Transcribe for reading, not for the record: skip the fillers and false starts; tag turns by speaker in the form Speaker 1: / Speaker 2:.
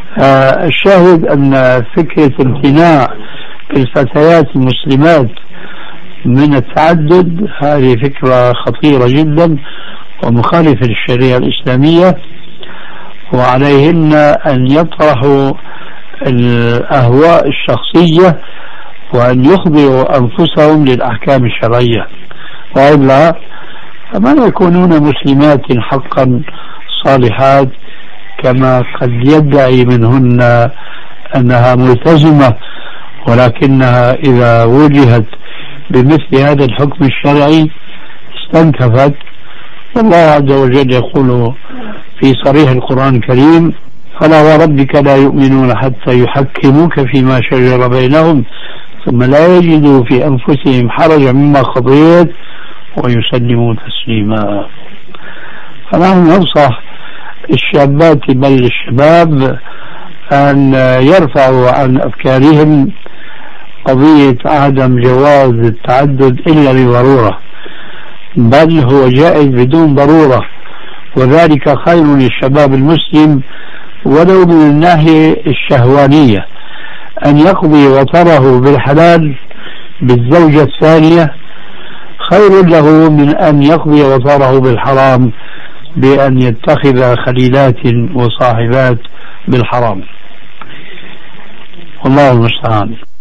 Speaker 1: الشاهد أن فكرة امتناع الفتيات المسلمات من التعدد هذه فكرة خطيرة جدا ومخالفة للشريعة الإسلامية، وعليهن أن يطرحوا الأهواء الشخصية وأن يخضعوا أنفسهم للأحكام الشرعية، وإلا فما يكونون مسلمات حقا صالحات كما قد يدعي منهن أنها ملتزمة، ولكنها إذا وجهت بمثل هذا الحكم الشرعي استنكفت. والله عز وجل يقول في صريح القرآن الكريم: فلا وربك لا يؤمنون حتى يحكموك فيما شجر بينهم ثم لا يجدوا في أنفسهم حرجا مما قضيت ويسلموا تسليما. فنحن ننصح الشابات بل الشباب أن يرفعوا عن أفكارهم قضية عدم جواز التعدد إلا بضرورة، بل هو جائز بدون ضرورة، وذلك خير للشباب المسلم ولو من الناحية الشهوانية. أن يقضي وطره بالحلال بالزوجة الثانية خير له من أن يقضي وطره بالحرام بأن يتخذ خليلات وصاحبات بالحرام. والله المستعان.